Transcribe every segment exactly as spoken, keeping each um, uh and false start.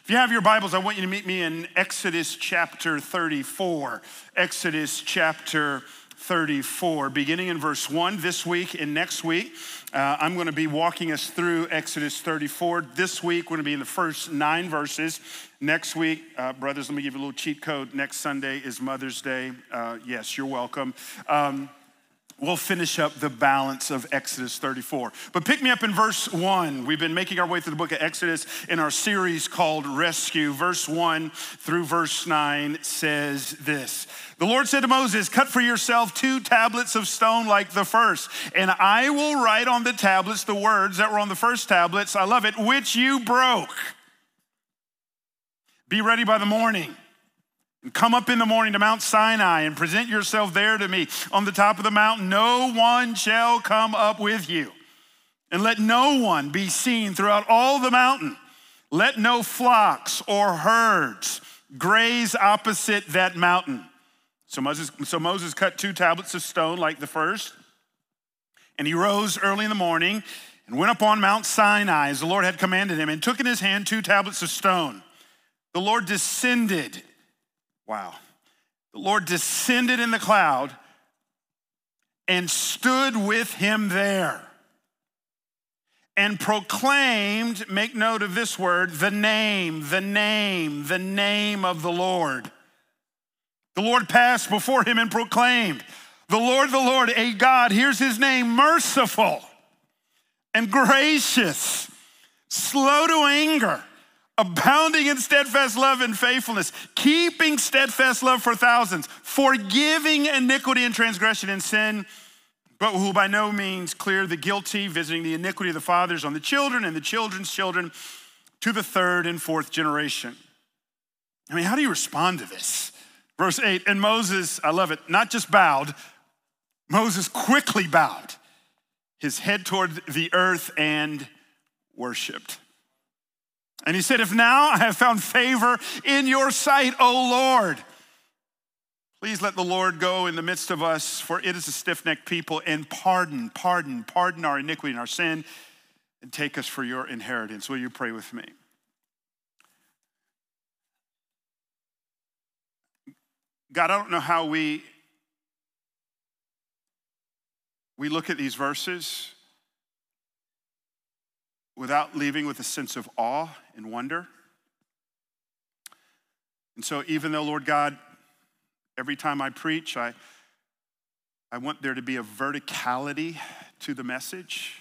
If you have your Bibles, I want you to meet me in Exodus chapter thirty-four. Exodus chapter thirty-four, beginning in verse one. This week and next week, uh, I'm going to be walking us through Exodus thirty-four. This week, we're going to be in the first nine verses. Next week, uh, brothers, let me give you a little cheat code. Next Sunday is Mother's Day. Uh, yes, you're welcome. Um, We'll finish up the balance of Exodus thirty-four. But pick me up in verse one. We've been making our way through the book of Exodus in our series called Rescue. Verse one through verse nine says this. The Lord said to Moses, cut for yourself two tablets of stone like the first, and I will write on the tablets the words that were on the first tablets, I love it, which you broke. Be ready by the morning. Come up in the morning to Mount Sinai and present yourself there to me on the top of the mountain. No one shall come up with you. And let no one be seen throughout all the mountain. Let no flocks or herds graze opposite that mountain. So Moses, so Moses cut two tablets of stone like the first. And he rose early in the morning and went up on Mount Sinai as the Lord had commanded him and took in his hand two tablets of stone. The Lord descended Wow. The Lord descended in the cloud and stood with him there and proclaimed, make note of this word, the name, the name, the name of the Lord. The Lord passed before him and proclaimed, the Lord, the Lord, a God, here's his name, merciful and gracious, slow to anger, abounding in steadfast love and faithfulness, keeping steadfast love for thousands, forgiving iniquity and transgression and sin, but who by no means clear the guilty, visiting the iniquity of the fathers on the children and the children's children to the third and fourth generation. I mean, how do you respond to this? Verse eight, and Moses, I love it, not just bowed, Moses quickly bowed his head toward the earth and worshiped. And he said, if now I have found favor in your sight, O Lord, please let the Lord go in the midst of us, for it is a stiff-necked people, and pardon, pardon, pardon our iniquity and our sin, and take us for your inheritance. Will you pray with me? God, I don't know how we, we look at these verses without leaving with a sense of awe and wonder. And so even though, Lord God, every time I preach, I, I want there to be a verticality to the message,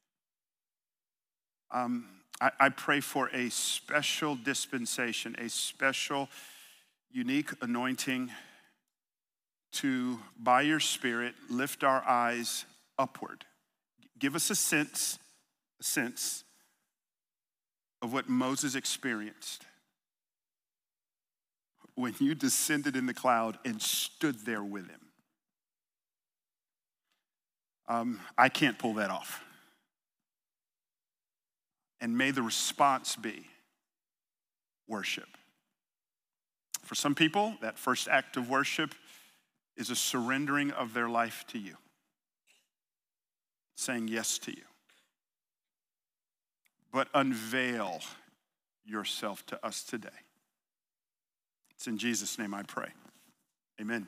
um, I, I pray for a special dispensation, a special, unique anointing to, by your Spirit, lift our eyes upward. Give us a sense, a sense of what Moses experienced when you descended in the cloud and stood there with him. Um, I can't pull that off. And may the response be worship. For some people, that first act of worship is a surrendering of their life to you, saying yes to you. But unveil yourself to us today. It's in Jesus' name I pray. Amen.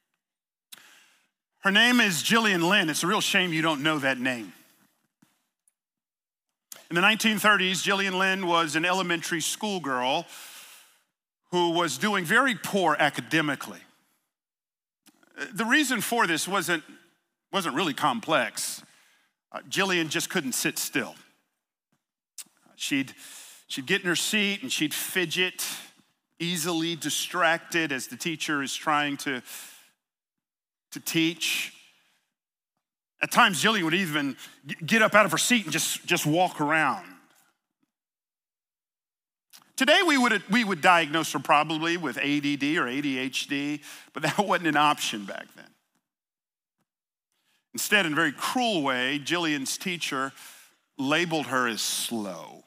Her name is Jillian Lynn. It's a real shame you don't know that name. In the nineteen thirties, Jillian Lynn was an elementary school girl who was doing very poor academically. The reason for this wasn't, wasn't really complex. Uh, Jillian just couldn't sit still. She'd, she'd get in her seat and she'd fidget, easily distracted as the teacher is trying to, to teach. At times, Jillian would even get up out of her seat and just, just walk around. Today, we would, we would diagnose her probably with A D D or A D H D, but that wasn't an option back then. Instead, in a very cruel way, Jillian's teacher labeled her as slow.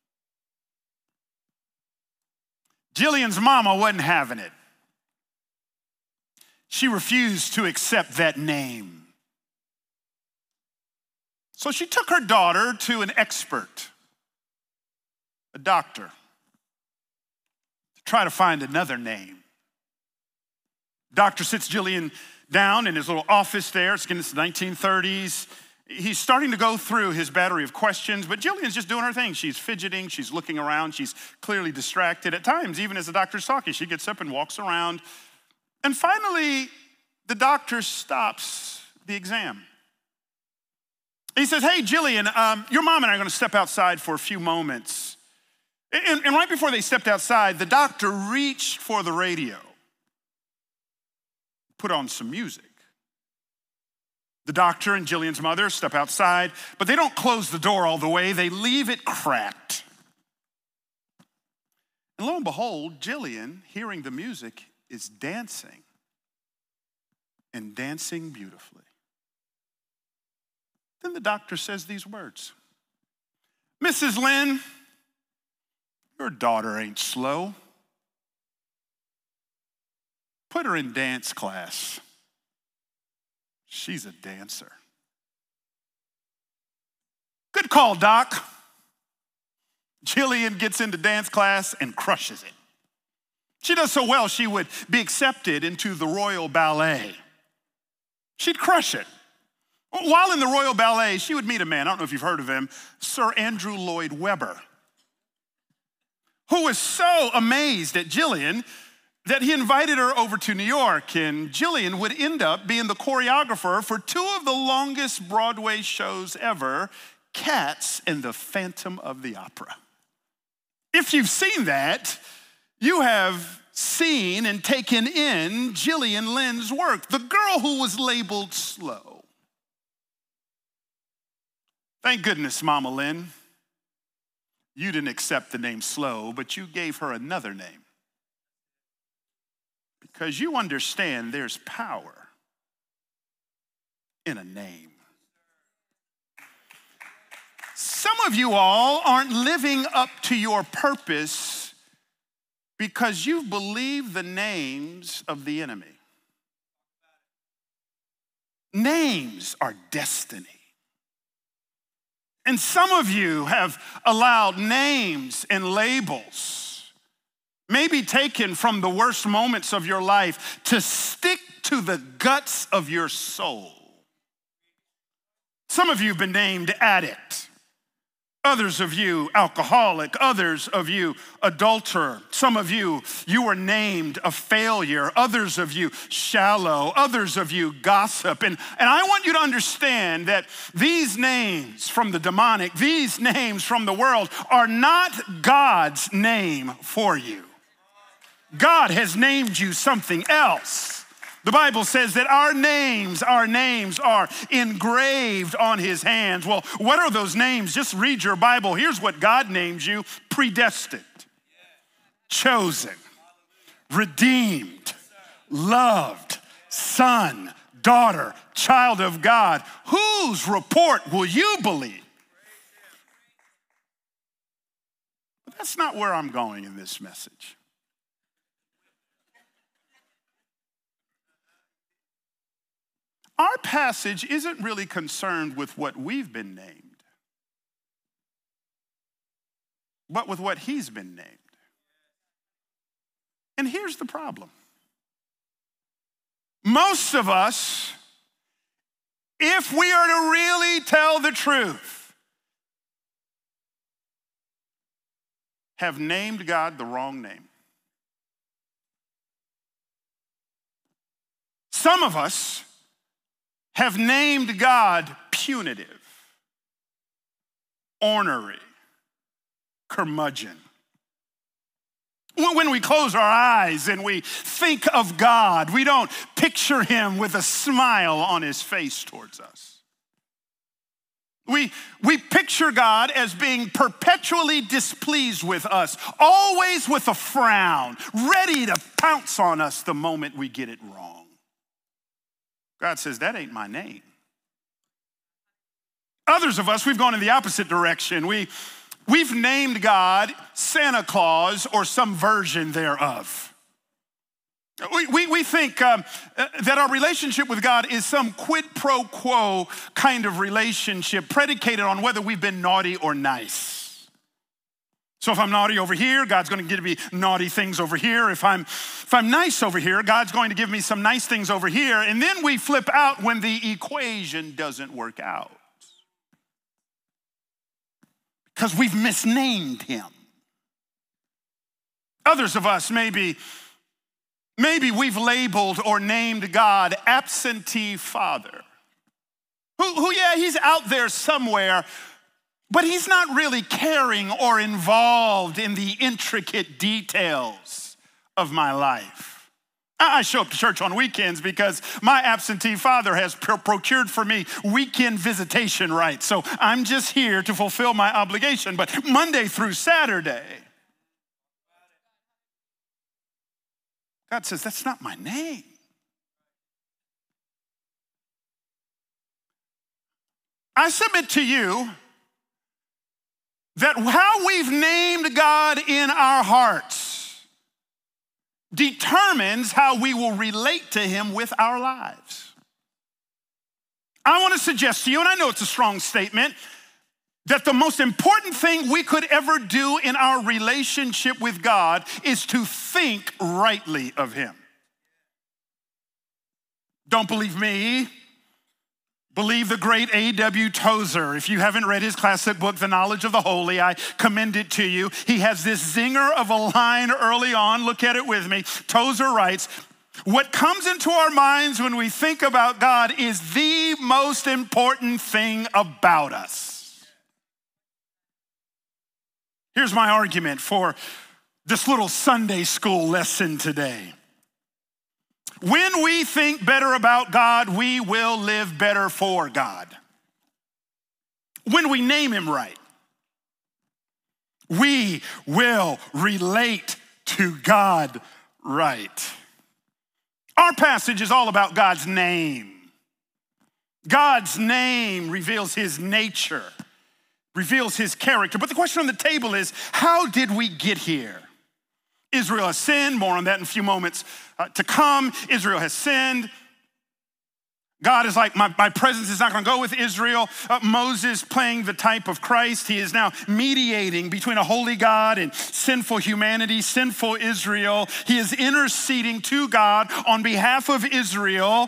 Jillian's mama wasn't having it. She refused to accept that name. So she took her daughter to an expert, a doctor. try to find another name. Doctor sits Jillian down in his little office there. It's in the nineteen thirties. He's starting to go through his battery of questions, but Jillian's just doing her thing. She's fidgeting, she's looking around, she's clearly distracted. At times, even as the doctor's talking, she gets up and walks around. And finally, the doctor stops the exam. He says, hey, Jillian, um, your mom and I are gonna step outside for a few moments. And, and right before they stepped outside, the doctor reached for the radio, put on some music. The doctor and Jillian's mother step outside, but they don't close the door all the way. They leave it cracked. And lo and behold, Jillian, hearing the music, is dancing and dancing beautifully. Then the doctor says these words, Missus Lynn, your daughter ain't slow. Put her in dance class. She's a dancer. Good call, Doc. Jillian gets into dance class and crushes it. She does so well, she would be accepted into the Royal Ballet. She'd crush it. While in the Royal Ballet, she would meet a man, I don't know if you've heard of him, Sir Andrew Lloyd Webber, who was so amazed at Jillian that he invited her over to New York, and Jillian would end up being the choreographer for two of the longest Broadway shows ever, Cats and the Phantom of the Opera. If you've seen that, you have seen and taken in Jillian Lynn's work, the girl who was labeled slow. Thank goodness, Mama Lynn, you didn't accept the name Slow, but you gave her another name. Because you understand there's power in a name. Some of you all aren't living up to your purpose because you believe the names of the enemy. Names are destiny. And some of you have allowed names and labels, maybe taken from the worst moments of your life, to stick to the guts of your soul. Some of you have been named addict. Others of you, alcoholic. Others of you, adulterer. Some of you, you were named a failure. Others of you, shallow. Others of you, gossip. And, and I want you to understand that these names from the demonic, these names from the world are not God's name for you. God has named you something else. The Bible says that our names, our names are engraved on his hands. Well, what are those names? Just read your Bible. Here's what God names you: predestined, chosen, redeemed, loved, son, daughter, child of God. Whose report will you believe? But that's not where I'm going in this message. Our passage isn't really concerned with what we've been named, but with what he's been named. And here's the problem. Most of us, if we are to really tell the truth, have named God the wrong name. Some of us have named God punitive, ornery, curmudgeon. When we close our eyes and we think of God, we don't picture him with a smile on his face towards us. We, we picture God as being perpetually displeased with us, always with a frown, ready to pounce on us the moment we get it wrong. God says, that ain't my name. Others of us, we've gone in the opposite direction. We, we've named God Santa Claus or some version thereof. We, we, we think um, that our relationship with God is some quid pro quo kind of relationship predicated on whether we've been naughty or nice. So if I'm naughty over here, God's going to give me naughty things over here. If I'm, if I'm nice over here, God's going to give me some nice things over here. And then we flip out when the equation doesn't work out. Because we've misnamed him. Others of us, maybe, maybe we've labeled or named God absentee father. Who, who, yeah, he's out there somewhere, but he's not really caring or involved in the intricate details of my life. I show up to church on weekends because my absentee father has procured for me weekend visitation rights. So I'm just here to fulfill my obligation. But Monday through Saturday, God says, that's not my name. I submit to you that how we've named God in our hearts determines how we will relate to him with our lives. I want to suggest to you, and I know it's a strong statement, that the most important thing we could ever do in our relationship with God is to think rightly of him. Don't believe me? Believe the great A W Tozer. If you haven't read his classic book, The Knowledge of the Holy, I commend it to you. He has this zinger of a line early on. Look at it with me. Tozer writes, what comes into our minds when we think about God is the most important thing about us. Here's my argument for this little Sunday school lesson today. When we think better about God, we will live better for God. When we name him right, we will relate to God right. Our passage is all about God's name. God's name reveals his nature, reveals his character. But the question on the table is, how did we get here? Israel has sinned. More on that in a few moments uh, to come. Israel has sinned. God is like, my, my presence is not going to go with Israel. Uh, Moses playing the type of Christ. He is now mediating between a holy God and sinful humanity, sinful Israel. He is interceding to God on behalf of Israel.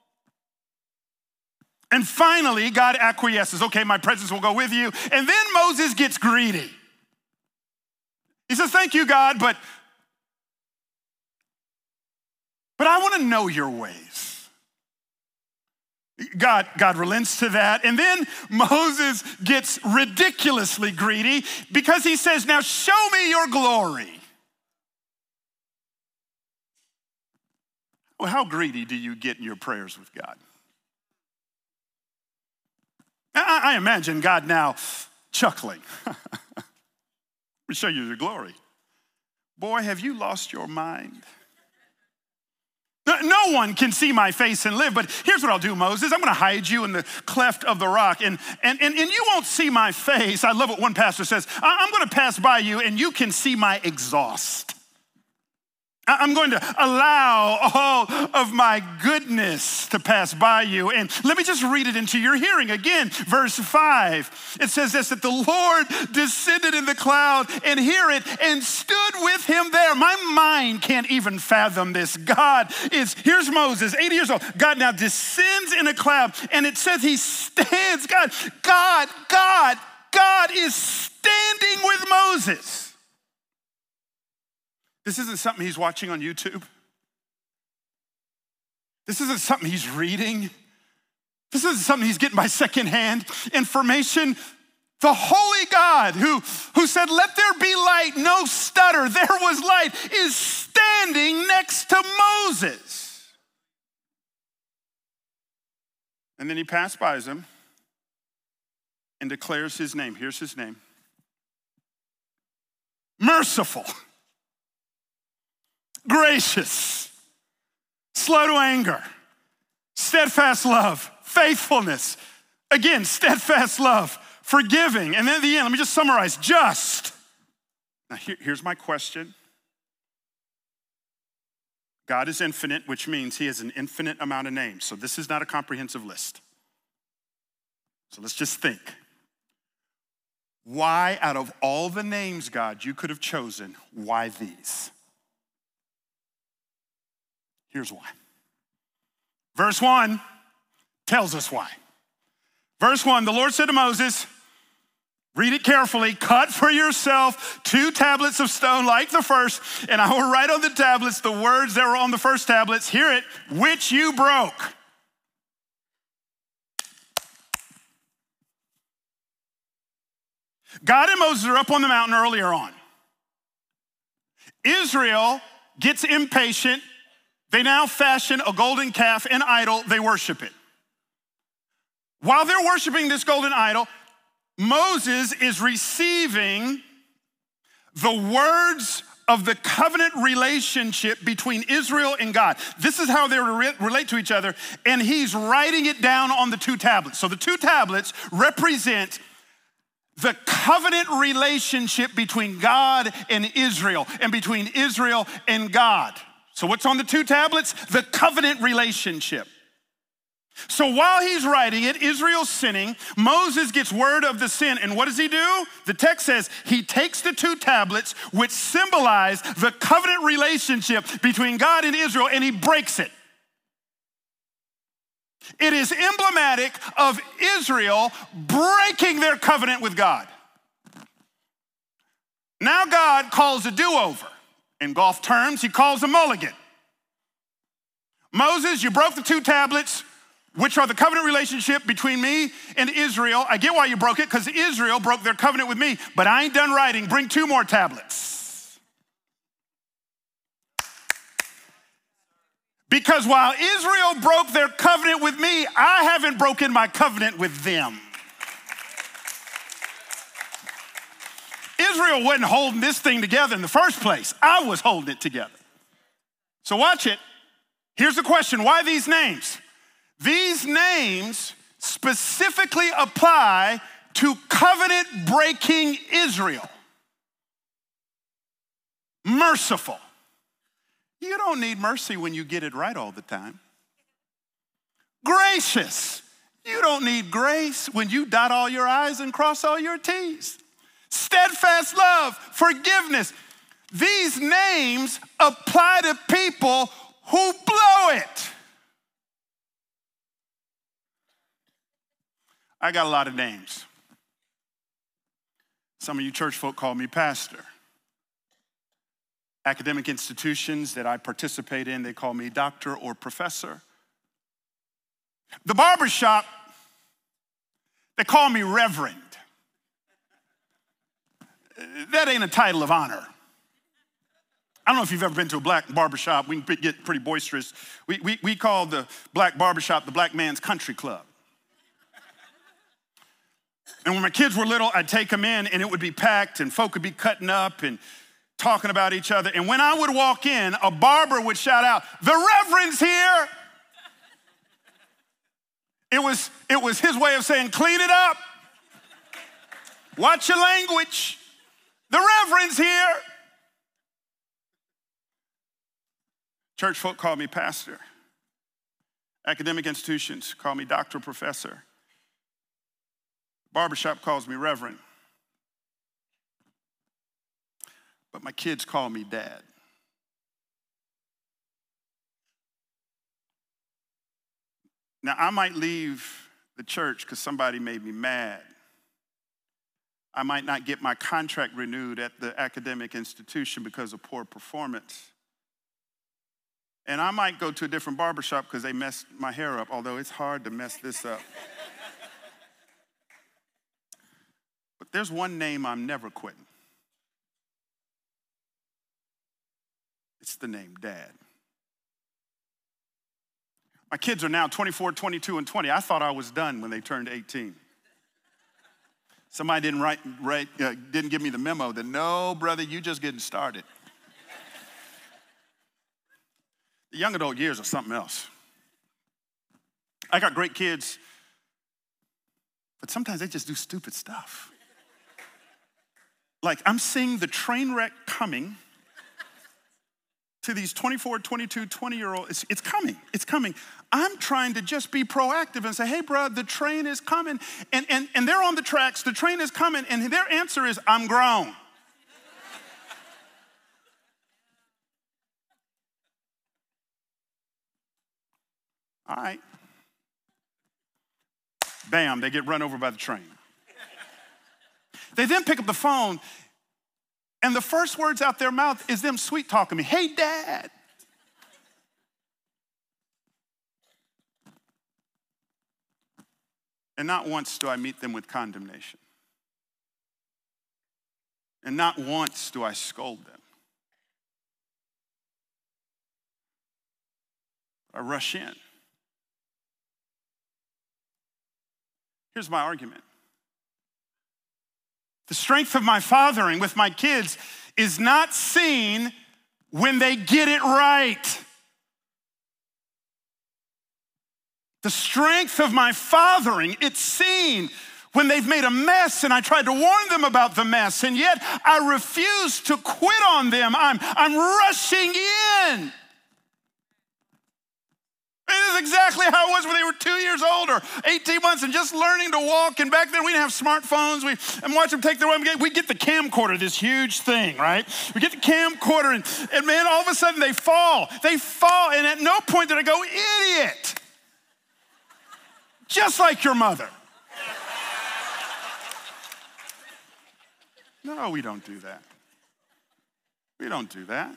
And finally, God acquiesces. Okay, my presence will go with you. And then Moses gets greedy. He says, thank you, God, but But I want to know your ways. God, God relents to that. And then Moses gets ridiculously greedy because he says, now show me your glory. Well, how greedy do you get in your prayers with God? I, I imagine God now chuckling. Let me show you your glory. Boy, have you lost your mind? No one can see my face and live, but here's what I'll do, Moses. I'm going to hide you in the cleft of the rock, and, and, and, and you won't see my face. I love what one pastor says. I'm going to pass by you, and you can see my exhaust. I'm going to allow all of my goodness to pass by you. And let me just read it into your hearing. Again, verse five, it says this, that the Lord descended in the cloud and hear it and stood with him there. My mind can't even fathom this. God is, here's Moses, eighty years old. God now descends in a cloud, and it says he stands. God, God, God, God is standing with Moses. This isn't something he's watching on YouTube. This isn't something he's reading. This isn't something he's getting by secondhand information. The holy God who, who said, let there be light, no stutter, there was light, is standing next to Moses. And then he passes by him and declares his name. Here's his name. Merciful. Gracious, slow to anger, steadfast love, faithfulness. Again, steadfast love, forgiving. And then at the end, let me just summarize, just. Now here, here's my question. God is infinite, which means he has an infinite amount of names. So this is not a comprehensive list. So let's just think. Why, out of all the names, God, you could have chosen, why these? Here's why. Verse one tells us why. Verse one, the Lord said to Moses, read it carefully, cut for yourself two tablets of stone like the first, and I will write on the tablets the words that were on the first tablets, hear it, which you broke. God and Moses are up on the mountain earlier on. Israel gets impatient. They now fashion a golden calf, an idol. They worship it. While they're worshiping this golden idol, Moses is receiving the words of the covenant relationship between Israel and God. This is how they re- relate to each other, and he's writing it down on the two tablets. So the two tablets represent the covenant relationship between God and Israel, and between Israel and God. So what's on the two tablets? The covenant relationship. So while he's writing it, Israel's sinning, Moses gets word of the sin, and what does he do? The text says he takes the two tablets, which symbolize the covenant relationship between God and Israel, and he breaks it. It is emblematic of Israel breaking their covenant with God. Now God calls a do-over. In golf terms, he calls a mulligan. Moses, you broke the two tablets, which are the covenant relationship between me and Israel. I get why you broke it, because Israel broke their covenant with me, but I ain't done writing. Bring two more tablets. Because while Israel broke their covenant with me, I haven't broken my covenant with them. Israel wasn't holding this thing together in the first place. I was holding it together. So watch it. Here's the question, why these names? These names specifically apply to covenant-breaking Israel. Merciful. You don't need mercy when you get it right all the time. Gracious. You don't need grace when you dot all your I's and cross all your T's. Steadfast love, forgiveness. These names apply to people who blow it. I got a lot of names. Some of you church folk call me pastor. Academic institutions that I participate in, they call me doctor or professor. The barbershop, they call me reverend. That ain't a title of honor. I don't know if you've ever been to a black barbershop. We can get pretty boisterous. We, we, we call the black barbershop the black man's country club. And when my kids were little, I'd take them in and it would be packed and folk would be cutting up and talking about each other. And when I would walk in, a barber would shout out, "The Reverend's here." It was, it was his way of saying, clean it up. Watch your language. The Reverend's here. Church folk call me pastor. Academic institutions call me doctor, professor. Barbershop calls me reverend. But my kids call me dad. Now, I might leave the church because somebody made me mad. I might not get my contract renewed at the academic institution because of poor performance. And I might go to a different barbershop because they messed my hair up, although it's hard to mess this up. But there's one name I'm never quitting. It's the name Dad. My kids are now twenty-four, twenty-two, and twenty. I thought I was done when they turned eighteen. Somebody didn't write, write uh, didn't give me the memo that, no, brother, you just getting started. The young adult years are something else. I got great kids, but sometimes they just do stupid stuff. Like, I'm seeing the train wreck coming, to these twenty-four, twenty-two, twenty-year-olds, it's, it's coming, it's coming. I'm trying to just be proactive and say, hey, bro, the train is coming. And, and, and they're on the tracks, the train is coming, and their answer is, I'm grown. All right. Bam, they get run over by the train. They then pick up the phone, and the first words out their mouth is them sweet talking me. Hey, Dad. And not once do I meet them with condemnation. And not once do I scold them. I rush in. Here's my argument. The strength of my fathering with my kids is not seen when they get it right. The strength of my fathering, it's seen when they've made a mess and I tried to warn them about the mess, and yet I refuse to quit on them. I'm, I'm rushing in. It is exactly how it was when they were two years old or eighteen months and just learning to walk. And back then we didn't have smartphones. We and watch them take their way. We get the camcorder, this huge thing, right? We get the camcorder and, and man, all of a sudden they fall. They fall, and at no point did I go, idiot. Just like your mother. No, we don't do that. We don't do that.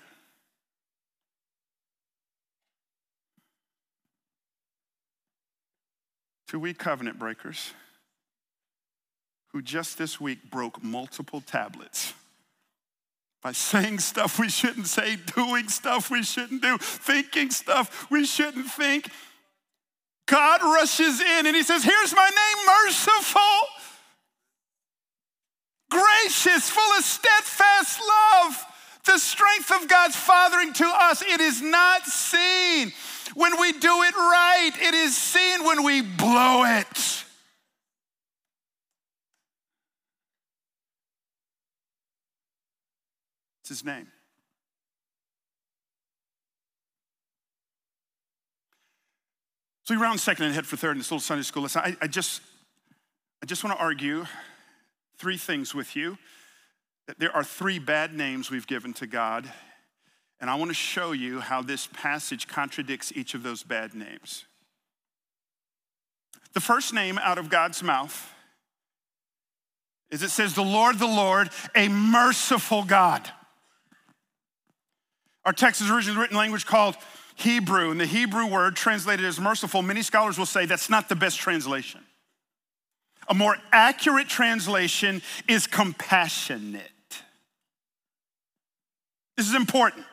Two weak covenant breakers who just this week broke multiple tablets by saying stuff we shouldn't say, doing stuff we shouldn't do, thinking stuff we shouldn't think. God rushes in and he says, here's my name, merciful, gracious, full of steadfast love. The strength of God's fathering to us, it is not seen when we do it right. It is seen when we blow it. It's his name. So we round second and head for third in this little Sunday school lesson. I, I just, I just want to argue three things with you. That there are three bad names we've given to God, and I want to show you how this passage contradicts each of those bad names. The first name out of God's mouth is it says, the Lord, the Lord, a merciful God. Our text is originally written in language called Hebrew, and the Hebrew word translated as merciful, many scholars will say that's not the best translation. A more accurate translation is compassionate. This is important.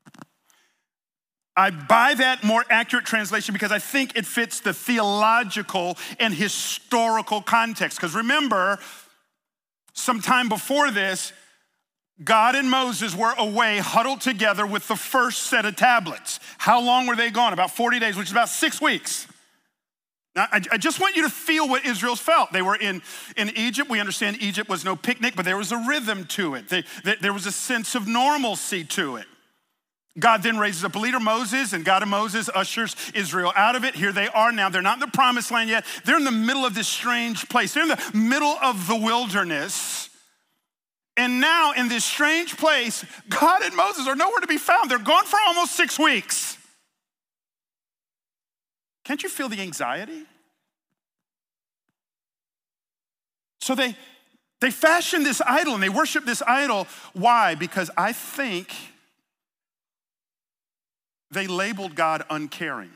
I buy that more accurate translation because I think it fits the theological and historical context. Because remember, sometime before this, God and Moses were away, huddled together with the first set of tablets. How long were they gone? About forty days, which is about six weeks. Now, I, I just want you to feel what Israel's felt. They were in, in Egypt. We understand Egypt was no picnic, but there was a rhythm to it. They, they, there was a sense of normalcy to it. God then raises up a leader, Moses, and God and Moses ushers Israel out of it. Here they are now. They're not in the promised land yet. They're in the middle of this strange place. They're in the middle of the wilderness. And now in this strange place, God and Moses are nowhere to be found. They're gone for almost six weeks. Can't you feel the anxiety? So they, they fashion this idol and they worship this idol. Why? Because I think they labeled God uncaring.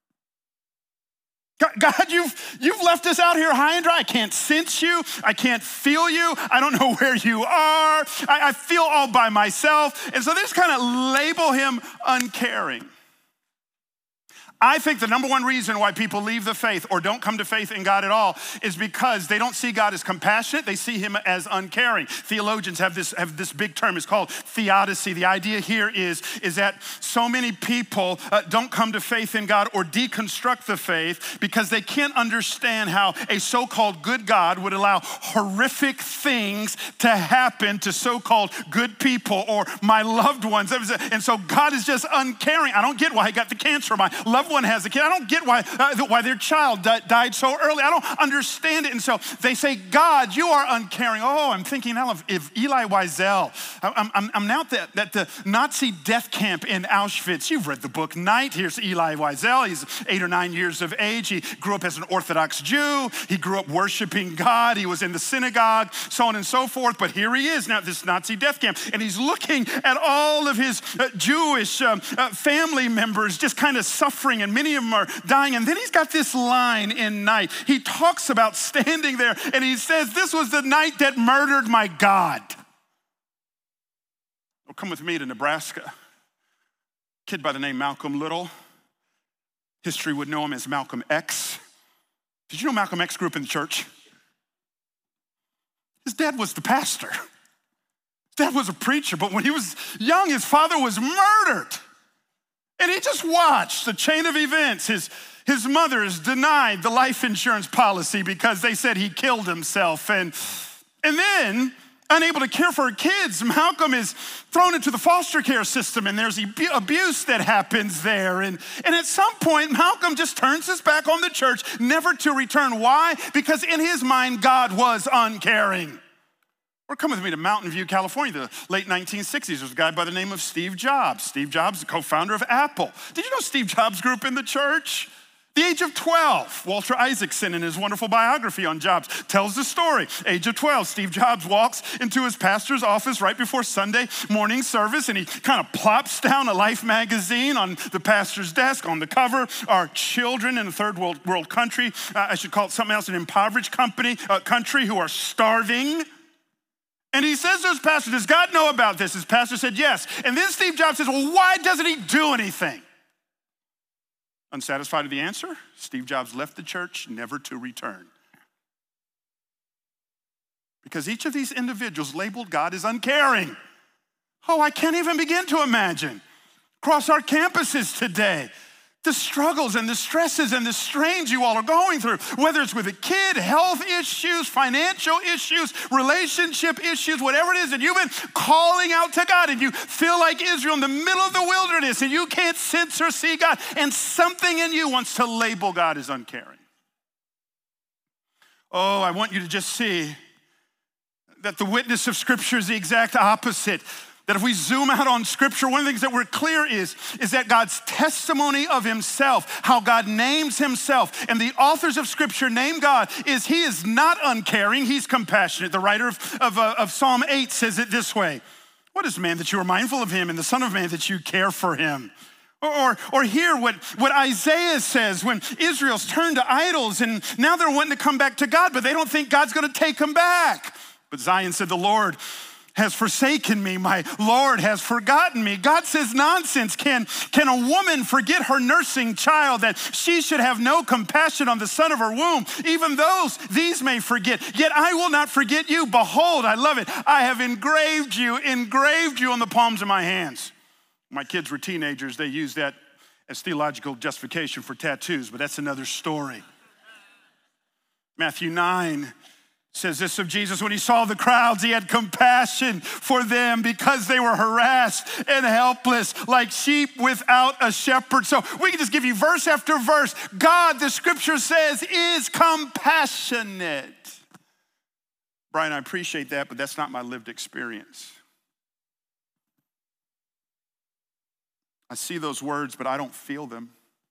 God, you've, you've left us out here high and dry. I can't sense you. I can't feel you. I don't know where you are. I, I feel all by myself. And so they just kind of label him uncaring. I think the number one reason why people leave the faith or don't come to faith in God at all is because they don't see God as compassionate, they see him as uncaring. Theologians have this, have this big term, it's called theodicy. The idea here is, is that so many people uh, don't come to faith in God or deconstruct the faith because they can't understand how a so-called good God would allow horrific things to happen to so-called good people or my loved ones. And so God is just uncaring. I don't get why he got the cancer. My loved one has a kid. I don't get why, uh, why their child di- died so early. I don't understand it. And so they say, God, you are uncaring. Oh, I'm thinking now of, of Elie Wiesel. I'm, I'm, I'm now at the, at the Nazi death camp in Auschwitz. You've read the book Night. Here's Elie Wiesel. He's eight or nine years of age. He grew up as an Orthodox Jew. He grew up worshiping God. He was in the synagogue, so on and so forth. But here he is now at this Nazi death camp. And he's looking at all of his uh, Jewish um, uh, family members just kind of suffering, and many of them are dying. And then he's got this line in Night. He talks about standing there and he says, this was the night that murdered my God. Well, come with me to Nebraska. A kid by the name Malcolm Little. History would know him as Malcolm X. Did you know Malcolm X grew up in the church? His dad was the pastor. His dad was a preacher, but when he was young, his father was murdered. And he just watched the chain of events. His, his mother is denied the life insurance policy because they said he killed himself. And, and then, unable to care for her kids, Malcolm is thrown into the foster care system, and there's abuse that happens there. And, and at some point, Malcolm just turns his back on the church, never to return. Why? Because in his mind, God was uncaring. Or come with me to Mountain View, California, the late nineteen sixties. There's a guy by the name of Steve Jobs. Steve Jobs, the co-founder of Apple. Did you know Steve Jobs grew up in the church? The age of twelve, Walter Isaacson in his wonderful biography on Jobs tells the story. Age of twelve, Steve Jobs walks into his pastor's office right before Sunday morning service, and he kind of plops down a Life magazine on the pastor's desk. On the cover are children in a third world, world country. Uh, I should call it something else, an impoverished company, uh, country who are starving. And he says to his pastor, does God know about this? His pastor said, yes. And then Steve Jobs says, well, why doesn't he do anything? Unsatisfied with the answer, Steve Jobs left the church, never to return. Because each of these individuals labeled God as uncaring. Oh, I can't even begin to imagine. Across our campuses today, the struggles and the stresses and the strains you all are going through, whether it's with a kid, health issues, financial issues, relationship issues, whatever it is, and you've been calling out to God and you feel like Israel in the middle of the wilderness and you can't sense or see God, and something in you wants to label God as uncaring. Oh, I want you to just see that the witness of Scripture is the exact opposite. That if we zoom out on Scripture, one of the things that we're clear is, is that God's testimony of himself, how God names himself, and the authors of Scripture name God, is he is not uncaring, he's compassionate. The writer of, of, uh, of Psalm eight says it this way, what is man that you are mindful of him, and the son of man that you care for him? Or, or, or hear what, what Isaiah says when Israel's turned to idols, and now they're wanting to come back to God, but they don't think God's gonna take them back. But Zion said, the Lord has forsaken me, my Lord has forgotten me. God says nonsense. Can, can a woman forget her nursing child, that she should have no compassion on the son of her womb? Even those, these may forget, yet I will not forget you. Behold, I love it. I have engraved you, engraved you on the palms of my hands. My kids were teenagers. They used that as theological justification for tattoos, but that's another story. Matthew nine says this of Jesus, when he saw the crowds, he had compassion for them because they were harassed and helpless like sheep without a shepherd. So we can just give you verse after verse. God, the Scripture says, is compassionate. Brian, I appreciate that, but that's not my lived experience. I see those words, but I don't feel them.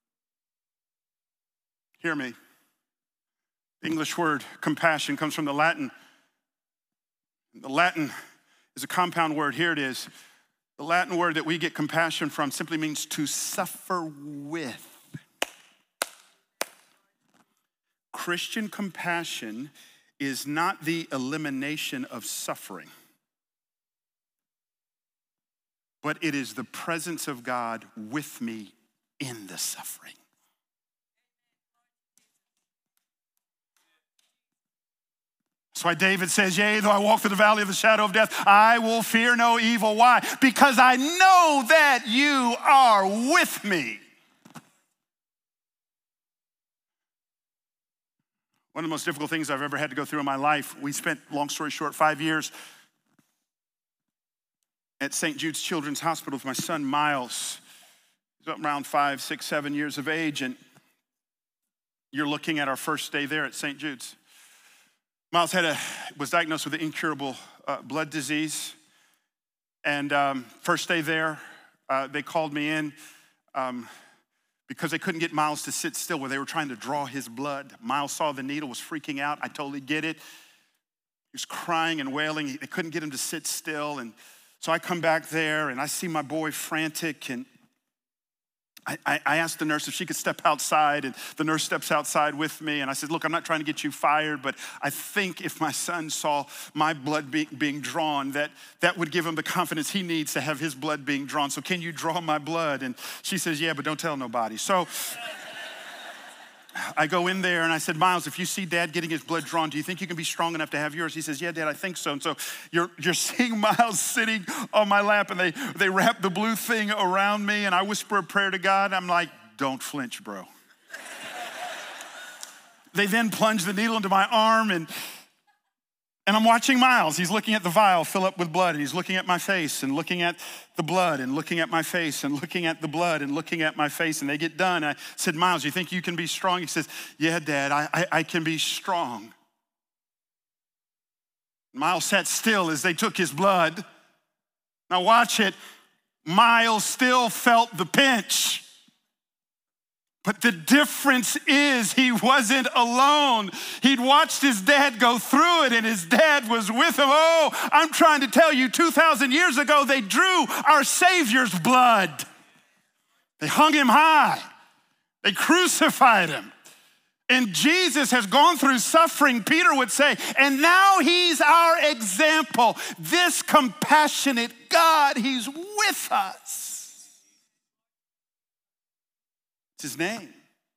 Hear me. The English word compassion comes from the Latin. The Latin is a compound word. Here it is. The Latin word that we get compassion from simply means to suffer with. Christian compassion is not the elimination of suffering, but it is the presence of God with me in the suffering. That's why David says, yea, though I walk through the valley of the shadow of death, I will fear no evil. Why? Because I know that you are with me. One of the most difficult things I've ever had to go through in my life, we spent, long story short, five years at Saint Jude's Children's Hospital with my son, Miles. He's around five, six, seven years of age, and you're looking at our first day there at Saint Jude's. Miles had a, was diagnosed with an incurable uh, blood disease. And um, first day there, uh, they called me in um, because they couldn't get Miles to sit still where they were trying to draw his blood. Miles saw the needle, was freaking out. I totally get it. He was crying and wailing. They couldn't get him to sit still. And so I come back there and I see my boy frantic, and I, I asked the nurse if she could step outside, and the nurse steps outside with me. And I said, look, I'm not trying to get you fired, but I think if my son saw my blood be, being drawn, that that would give him the confidence he needs to have his blood being drawn. So can you draw my blood? And she says, yeah, but don't tell nobody. So I go in there and I said, Miles, if you see Dad getting his blood drawn, do you think you can be strong enough to have yours? He says, yeah, Dad, I think so. And so you're, you're seeing Miles sitting on my lap, and they, they wrap the blue thing around me, and I whisper a prayer to God. I'm like, don't flinch, bro. They then plunge the needle into my arm, and And I'm watching Miles. He's looking at the vial fill up with blood, and he's looking at my face and looking at the blood and looking at my face and looking at the blood and looking at my face. And they get done. I said, Miles, you think you can be strong? He says, yeah, Dad, I, I, I can be strong. Miles sat still as they took his blood. Now watch it. Miles still felt the pinch. But the difference is he wasn't alone. He'd watched his dad go through it, and his dad was with him. Oh, I'm trying to tell you, two thousand years ago, they drew our Savior's blood. They hung him high. They crucified him. And Jesus has gone through suffering, Peter would say, and now he's our example. This compassionate God, he's with us. It's his name.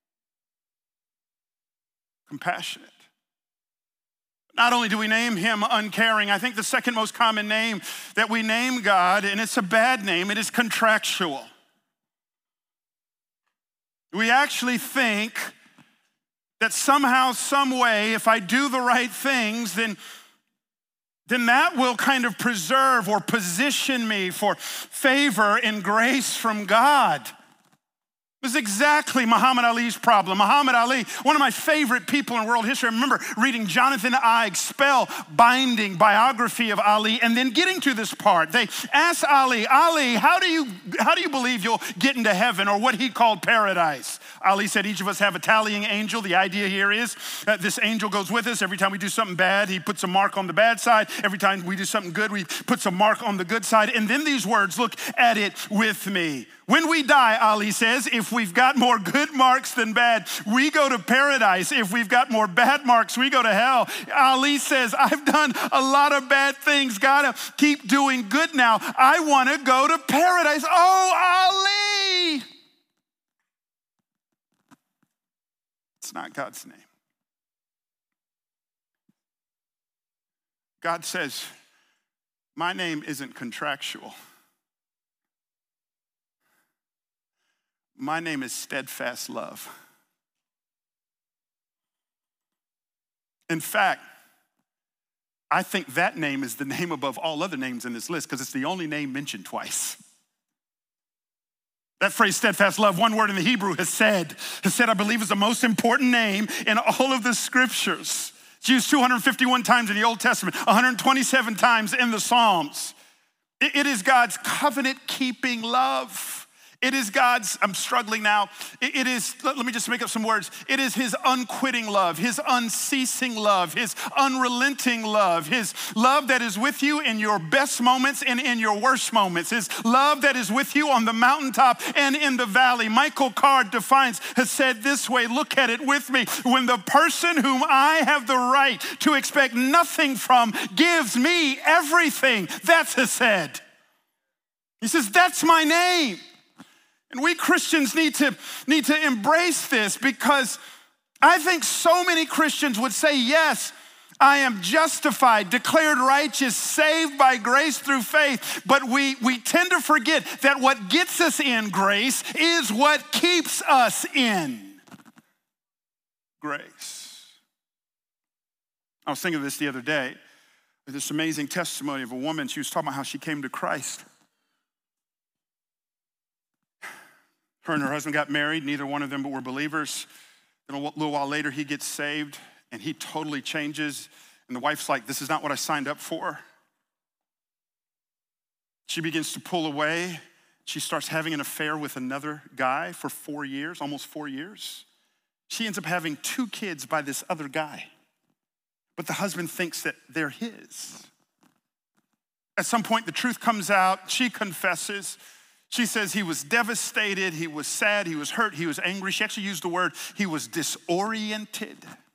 Compassionate. Not only do we name him uncaring, I think the second most common name that we name God, and it's a bad name, it is contractual. We actually think that somehow, some way, if I do the right things, then, then that will kind of preserve or position me for favor and grace from God. It was exactly Muhammad Ali's problem. Muhammad Ali, one of my favorite people in world history. I remember reading Jonathan Ives' spell-binding biography of Ali, and then getting to this part. They asked Ali, Ali, how do you how do you believe you'll get into heaven, or what he called paradise? Ali said, each of us have a tallying angel. The idea here is that this angel goes with us. Every time we do something bad, he puts a mark on the bad side. Every time we do something good, he puts a mark on the good side. And then these words, look at it with me. When we die, Ali says, if we've got more good marks than bad, we go to paradise. If we've got more bad marks, we go to hell. Ali says, I've done a lot of bad things. Gotta keep doing good now. I want to go to paradise. Oh, Ali! It's not God's name. God says, my name isn't contractual. My name is steadfast love. In fact, I think that name is the name above all other names in this list because it's the only name mentioned twice. That phrase, steadfast love, one word in the Hebrew, hesed. Hesed, I believe, is the most important name in all of the scriptures. It's used two hundred fifty-one times in the Old Testament, one hundred twenty-seven times in the Psalms. It is God's covenant-keeping love. It is God's, I'm struggling now. It is, let me just make up some words. It is his unquitting love, his unceasing love, his unrelenting love, his love that is with you in your best moments and in your worst moments, his love that is with you on the mountaintop and in the valley. Michael Card defines, has said this way, look at it with me. When the person whom I have the right to expect nothing from gives me everything, that's hesed. He says, that's my name. And we Christians need to, need to embrace this, because I think so many Christians would say, yes, I am justified, declared righteous, saved by grace through faith. But we, we tend to forget that what gets us in grace is what keeps us in grace. I was thinking of this the other day. This amazing testimony of a woman. She was talking about how she came to Christ. Her and her husband got married. Neither one of them were believers. Then a little while later, he gets saved. And he totally changes. And the wife's like, this is not what I signed up for. She begins to pull away. She starts having an affair with another guy for four years, almost four years. She ends up having two kids by this other guy. But the husband thinks that they're his. At some point, the truth comes out. She confesses. She says he was devastated. He was sad. He was hurt. He was angry. She actually used the word, he was disoriented.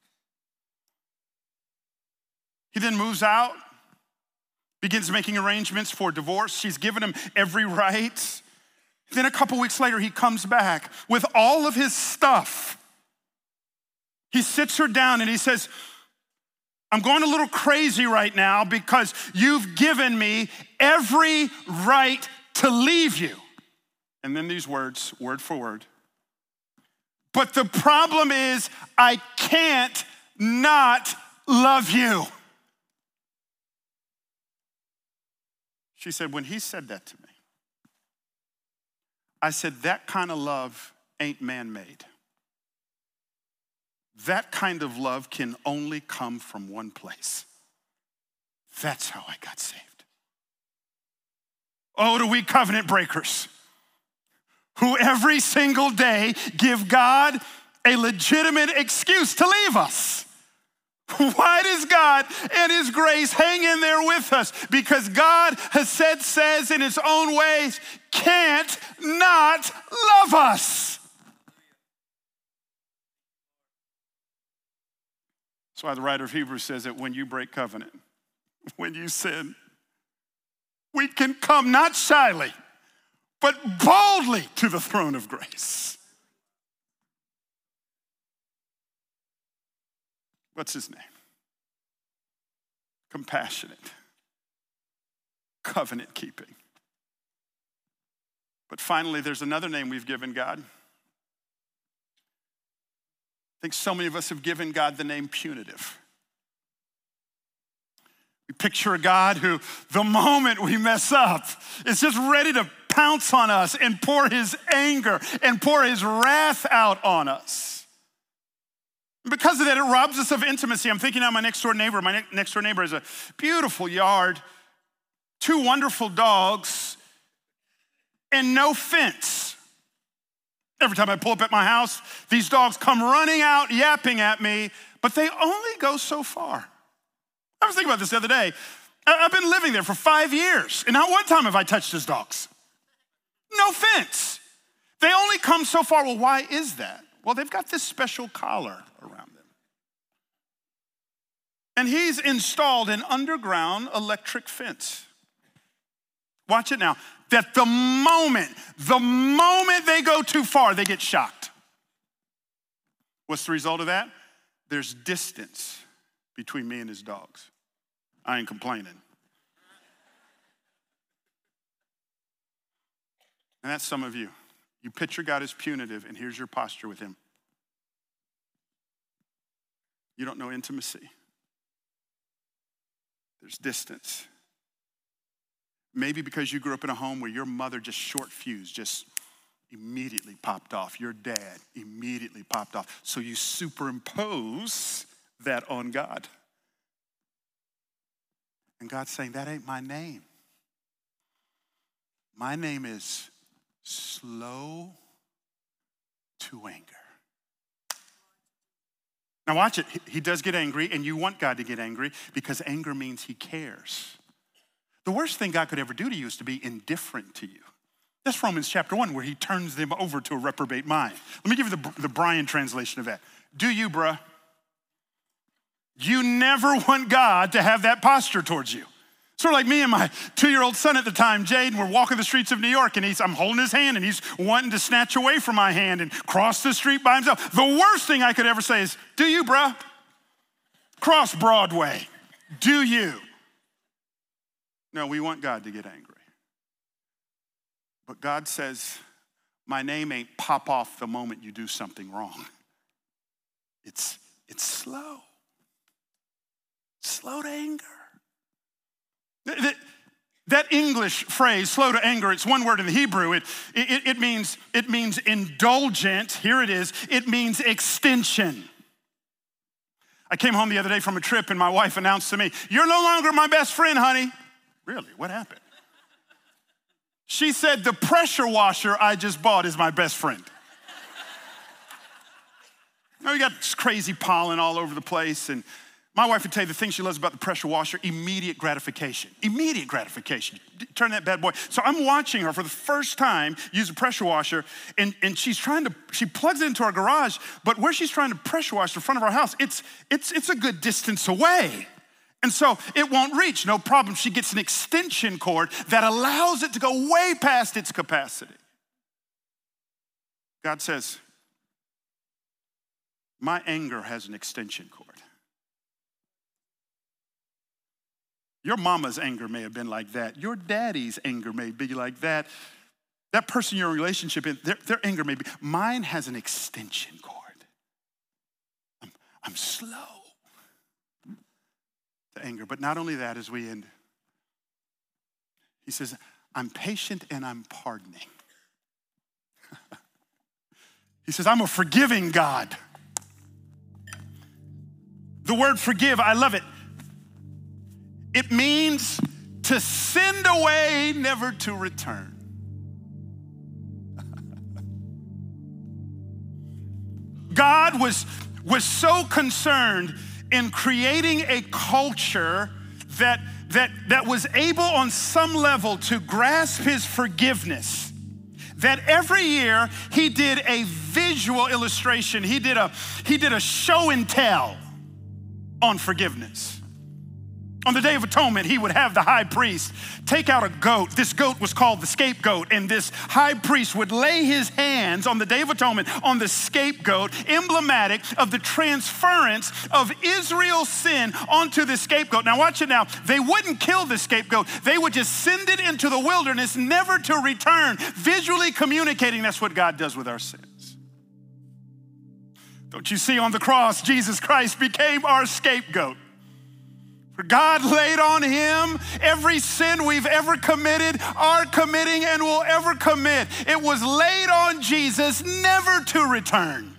He then moves out, begins making arrangements for divorce. She's given him every right. Then a couple weeks later, he comes back with all of his stuff. He sits her down and he says, I'm going a little crazy right now because you've given me every right to leave you. And then these words, word for word. But the problem is I can't not love you. She said, when he said that to me, I said, that kind of love ain't man-made. That kind of love can only come from one place. That's how I got saved. Oh, do we covenant breakers who every single day give God a legitimate excuse to leave us. Why does God and his grace hang in there with us? Because God has said, says in his own ways, can't not love us. That's why the writer of Hebrews says that when you break covenant, when you sin, we can come not shyly, but boldly to the throne of grace. What's his name? Compassionate, covenant keeping. But finally, there's another name we've given God. I think so many of us have given God the name punitive. We picture a God who, the moment we mess up, is just ready to pounce on us and pour his anger and pour his wrath out on us. Because of that, it robs us of intimacy. I'm thinking of my next door neighbor. My ne- next door neighbor has a beautiful yard, two wonderful dogs, and no fence. Every time I pull up at my house, these dogs come running out, yapping at me, but they only go so far. I was thinking about this the other day. I've been living there for five years, and not one time have I touched his dogs. No fence. They only come so far. Well, why is that? Well, they've got this special collar around them. And he's installed an underground electric fence. Watch it now. That the moment, the moment they go too far, they get shocked. What's the result of that? There's distance between me and his dogs. I ain't complaining. And that's some of you. You picture God as punitive, and here's your posture with him. You don't know intimacy. There's distance. Maybe because you grew up in a home where your mother just short fuse, just immediately popped off. Your dad immediately popped off. So you superimpose that on God. And God's saying, that ain't my name. My name is slow to anger. Now watch it. He does get angry, and you want God to get angry because anger means he cares. The worst thing God could ever do to you is to be indifferent to you. That's Romans chapter one, where he turns them over to a reprobate mind. Let me give you the, the Brian translation of that. Do you, bruh? You never want God to have that posture towards you. Sort of like me and my two-year-old son at the time, Jaden, we're walking the streets of New York, and he's, I'm holding his hand, and he's wanting to snatch away from my hand and cross the street by himself. The worst thing I could ever say is, do you, bruh? cross Broadway. Do you? No, we want God to get angry. But God says, my name ain't pop off the moment you do something wrong. It's, it's slow. Slow to anger. That, that English phrase, slow to anger, it's one word in the Hebrew. It, it, it, means, it means indulgent. Here it is. It means extension. I came home the other day from a trip and my wife announced to me, you're no longer my best friend, honey. Really, what happened? She said, the pressure washer I just bought is my best friend. Now we got this crazy pollen all over the place, and my wife would tell you the thing she loves about the pressure washer, immediate gratification. Immediate gratification. Turn that bad boy. So I'm watching her for the first time use a pressure washer, and, and she's trying to, she plugs it into our garage, but where she's trying to pressure wash the front of our house, it's, it's, it's a good distance away. And so it won't reach, no problem. She gets an extension cord that allows it to go way past its capacity. God says, my anger has an extension cord. Your mama's anger may have been like that. Your daddy's anger may be like that. That person you're in a relationship in, their, their anger may be. Mine has an extension cord. I'm, I'm slow to anger. But not only that, as we end, he says, I'm patient and I'm pardoning. He says, I'm a forgiving God. The word forgive, I love it. It means to send away, never to return. God was, was so concerned in creating a culture that, that, that was able on some level to grasp his forgiveness, that every year he did a visual illustration. He did a, he did a show and tell on forgiveness. On the Day of Atonement, he would have the high priest take out a goat. This goat was called the scapegoat, and this high priest would lay his hands on the Day of Atonement on the scapegoat, emblematic of the transference of Israel's sin onto the scapegoat. Now watch it now. They wouldn't kill the scapegoat. They would just send it into the wilderness, never to return, visually communicating that's what God does with our sins. Don't you see, on the cross, Jesus Christ became our scapegoat. For God laid on him every sin we've ever committed, are committing, and will ever commit. It was laid on Jesus, never to return.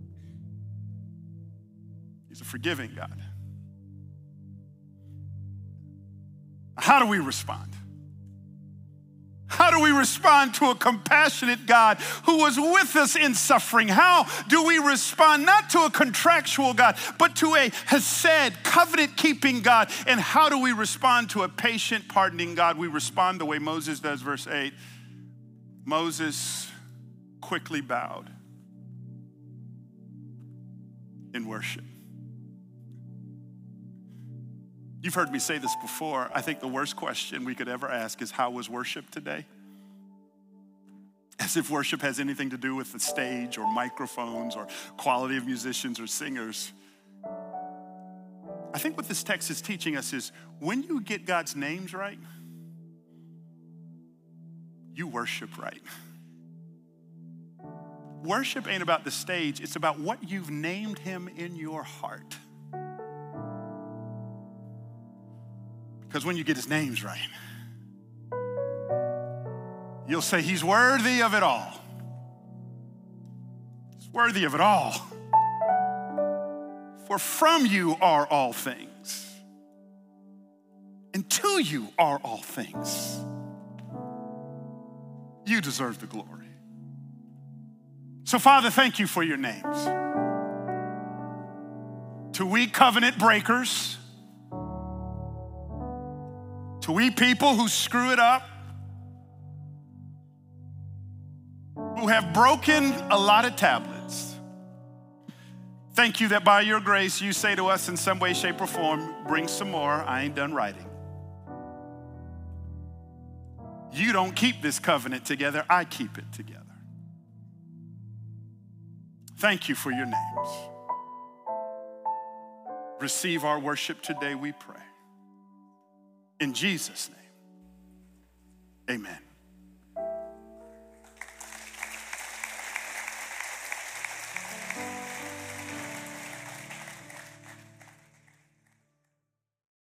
He's a forgiving God. How do we respond? How do we respond to a compassionate God who was with us in suffering? How do we respond not to a contractual God, but to a hesed, covenant-keeping God? And how do we respond to a patient, pardoning God? We respond the way Moses does, verse eight. Moses quickly bowed in worship. You've heard me say this before. I think the worst question we could ever ask is, how was worship today? As if worship has anything to do with the stage or microphones or quality of musicians or singers. I think what this text is teaching us is, when you get God's names right, you worship right. Worship ain't about the stage, it's about what you've named him in your heart. Because when you get his names right, you'll say he's worthy of it all. He's worthy of it all. For from you are all things, and to you are all things. You deserve the glory. So Father, thank you for your names. To we covenant breakers, to we people who screw it up, who have broken a lot of tablets, thank you that by your grace you say to us in some way, shape, or form, bring some more, I ain't done writing. You don't keep this covenant together, I keep it together. Thank you for your names. Receive our worship today, we pray. In Jesus' name, amen.